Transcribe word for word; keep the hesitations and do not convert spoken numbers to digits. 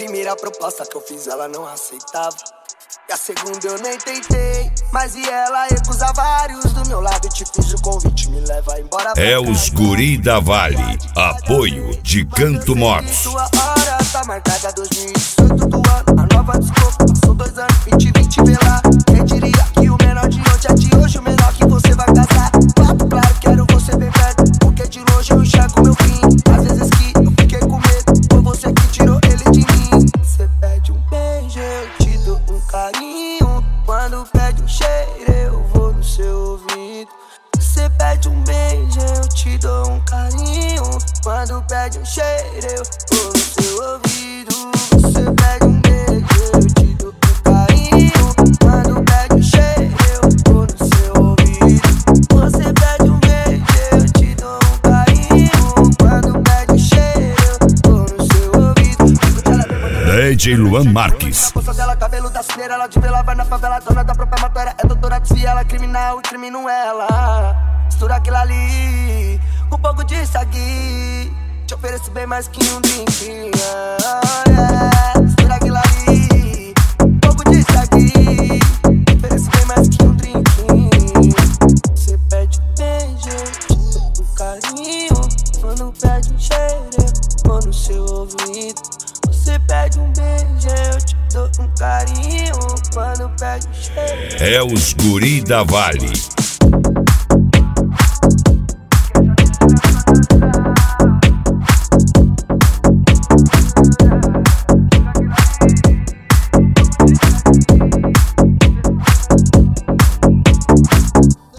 primeira proposta que eu fiz ela não aceitava. E a segunda eu nem tentei, mas e ela recusa vários. Do meu lado eu te fiz o convite, me leva embora. É os Guri da Vale, apoio de Canto Motos. Sua hora tá marcada dois mil e dezoito do ano, a nova desculpa, passou dois anos, vinte, vinte, vê lá. Quem diria que o menor de hoje é de hoje, o menor que você vai casar. Papo claro, quero você bem perto, porque de longe eu enxergo meu fim. Às vezes que eu fiquei com medo, foi você que tirou ele de mim. Você pede um beijo, eu te dou um carinho. Quando pede um cheiro, eu vou no seu ouvido. Você pede um beijo, eu te dou um carinho. Quando pede um cheiro, eu vou no seu ouvido. Você pede um beijo, eu te dou um carinho. Quando pede um cheiro, eu vou no seu ouvido. Você pede um beijo, eu te dou um carinho. Quando pede um cheiro, eu vou no seu ouvido. D J Luan Marques. Dela, cabelo da cineira, ela de vela, vai na favela, dona da própria matéria. É doutora, desvia ela, criminal, crimino ela. Mistura aquilo ali, com um pouco de sagui. Te ofereço bem mais que um drink, yeah. Mistura aquilo ali, com um pouco de sagui. Te ofereço bem mais que um drink. Você pede um beijo, eu te dou um carinho. Quando pede um cheiro, eu vou no seu ouvido. Você pede um beijo, eu te dou um carinho. Quando pede um cheiro, é os Guri da Vale,